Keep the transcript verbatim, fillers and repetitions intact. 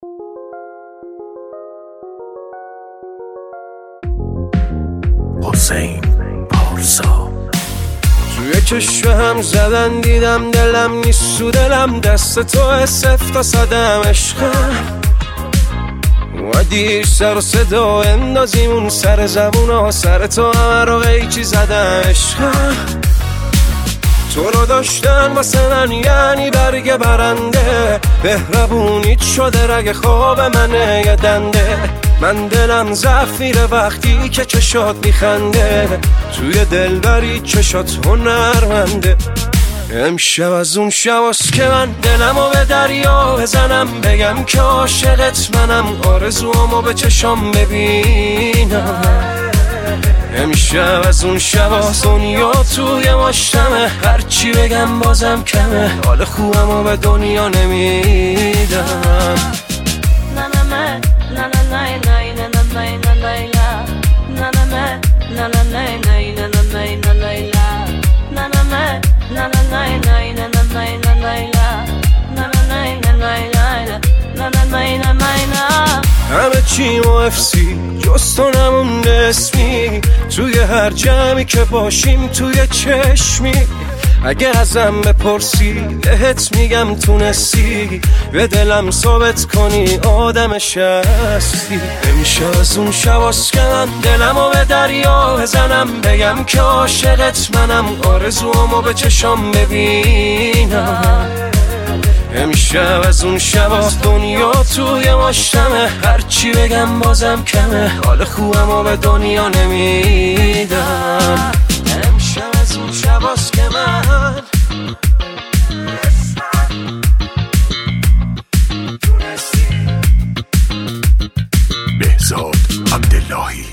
حسین پارسا. توی چشم هم زدن دیدم دلم نیست تو دلم، دست تو سفت و صدم عشقم و دیر سر و صدا اندازیم اون سر زبونا، سر تو همه رو قیچی زدم عشقم. تو رو داشتن واسه من یعنی برگ برنده، بهربونیت شده رگ خواب منه یه دنده. من دلم ضعف میره وقتی که چشات میخنده، توی دلبری چشات هنرمنده. امشب از اون شباست که من دلمو به دریا بزنم، بگم که عاشقت منم، آرزوامو به چشام ببینم. امشب از اون شباست دنیا توی مشتمه، هرچی بگم بازم کمه، حال خوبمو به دنیا نمیدم. همه چی مفسی جز تو نمونده اسمی، توی هر جمعی که باشیم توی چشمی. اگه ازم بپرسی بهت میگم تونستی به دلم ثابت کنی آدمش هستی. امشب از اون شباست که من دلمو به دریا بزنم، بگم که عاشقت منم، آرزوامو به چشام ببینم. امشب از اون شباست دنیا توی مشتمه، هرچی بگم بازم کمه، حال خوبمو به دنیا نمیدم. امشب از اون شباست که من بهزاد عبداللهی.